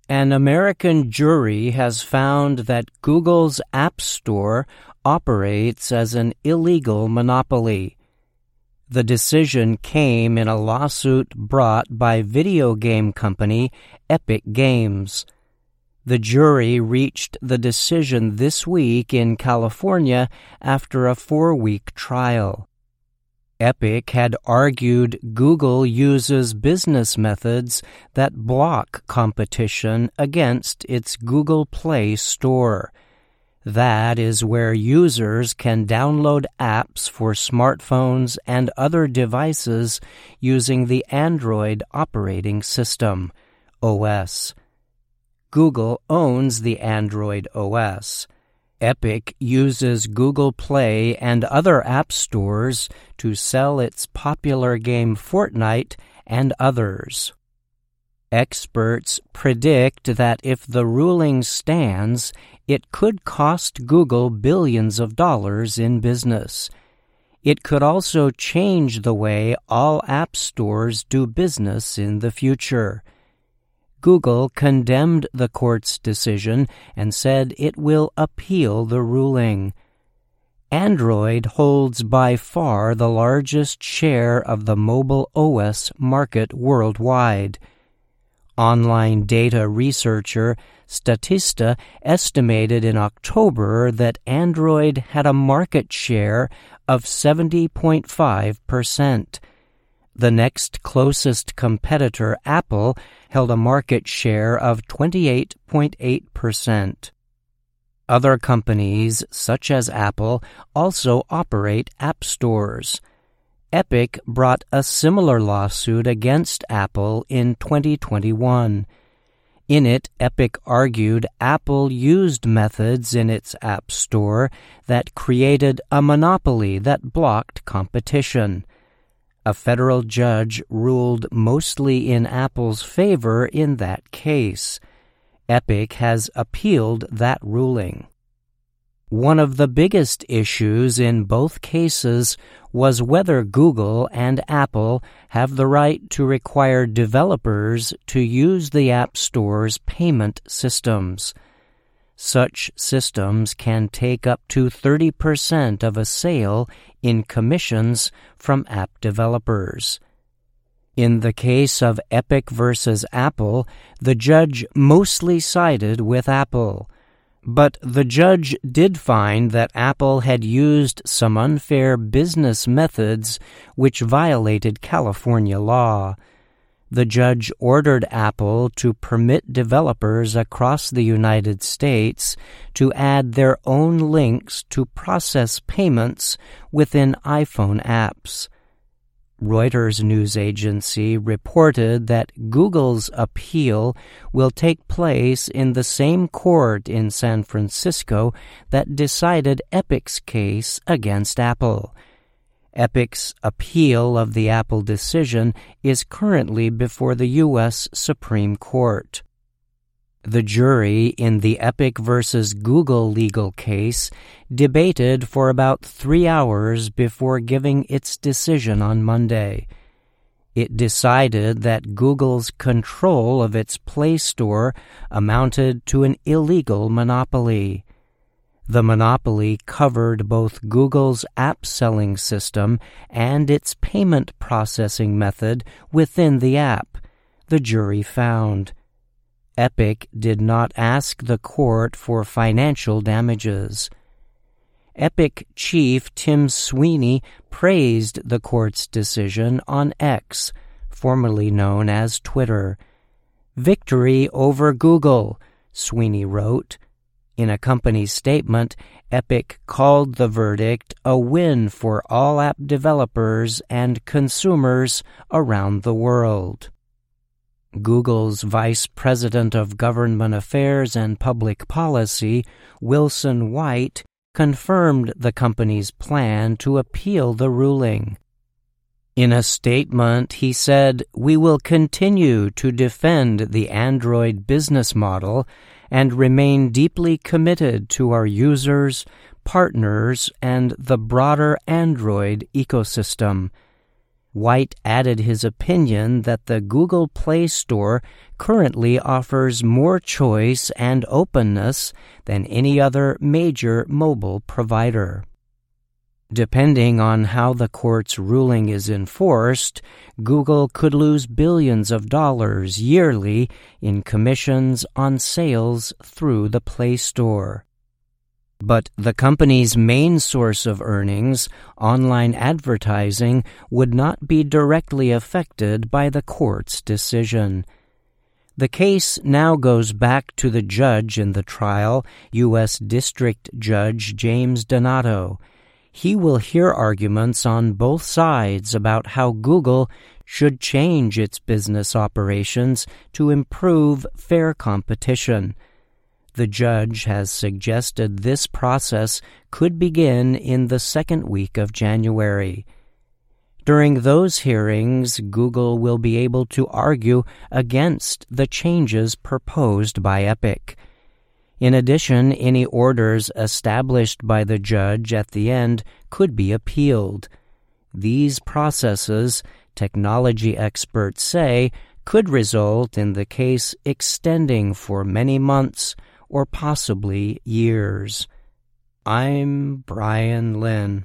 An American jury has found that Google's App Store operates as an illegal monopoly. The decision came in a lawsuit brought by video game company Epic Games. The jury reached the decision this week in California after a 4-week trial. Epic had argued Google uses business methods that block competition against its Google Play Store. That is where users can download apps for smartphones and other devices using the Android operating system, OS. Google owns the Android OS. Epic uses Google Play and other app stores to sell its popular game Fortnite and others. Experts predict that if the ruling stands, it could cost Google billions of dollars in business. It could also change the way all app stores do business in the future. Google condemned the court's decision and said it will appeal the ruling. Android holds by far the largest share of the mobile OS market worldwide. Online data researcher Statista estimated in October that Android had a market share of 70.5%. The next closest competitor, Apple, held a market share of 28.8%. Other companies, such as Apple, also operate app stores. Epic brought a similar lawsuit against Apple in 2021. In it, Epic argued Apple used methods in its App Store that created a monopoly that blocked competition. A federal judge ruled mostly in Apple's favor in that case. Epic has appealed that ruling. One of the biggest issues in both cases was whether Google and Apple have the right to require developers to use the App Store's payment systems. Such systems can take up to 30% of a sale in commissions from app developers. In the case of Epic versus Apple, the judge mostly sided with Apple. But the judge did find that Apple had used some unfair business methods which violated California law. The judge ordered Apple to permit developers across the United States to add their own links to process payments within iPhone apps. Reuters news agency reported that Google's appeal will take place in the same court in San Francisco that decided Epic's case against Apple. Epic's appeal of the Apple decision is currently before the U.S. Supreme Court. The jury in the Epic versus Google legal case debated for about 3 hours before giving its decision on Monday. It decided that Google's control of its Play Store amounted to an illegal monopoly. The monopoly covered both Google's app-selling system and its payment processing method within the app, the jury found. Epic did not ask the court for financial damages. Epic chief Tim Sweeney praised the court's decision on X, formerly known as Twitter. "Victory over Google," Sweeney wrote. In a company statement, Epic called the verdict a win for all app developers and consumers around the world. Google's Vice President of Government Affairs and Public Policy, Wilson White, confirmed the company's plan to appeal the ruling. In a statement, he said, "We will continue to defend the Android business model and remain deeply committed to our users, partners, and the broader Android ecosystem. White added his opinion that the Google Play Store currently offers more choice and openness than any other major mobile provider. Depending on how the court's ruling is enforced, Google could lose billions of dollars yearly in commissions on sales through the Play Store. But the company's main source of earnings, online advertising, would not be directly affected by the court's decision. The case now goes back to the judge in the trial, U.S. District Judge James Donato. He will hear arguments on both sides about how Google should change its business operations to improve fair competition. The judge has suggested this process could begin in the second week of January. During those hearings, Google will be able to argue against the changes proposed by Epic. In addition, any orders established by the judge at the end could be appealed. These processes, technology experts say, could result in the case extending for many months or possibly years. I'm Brian Lynn.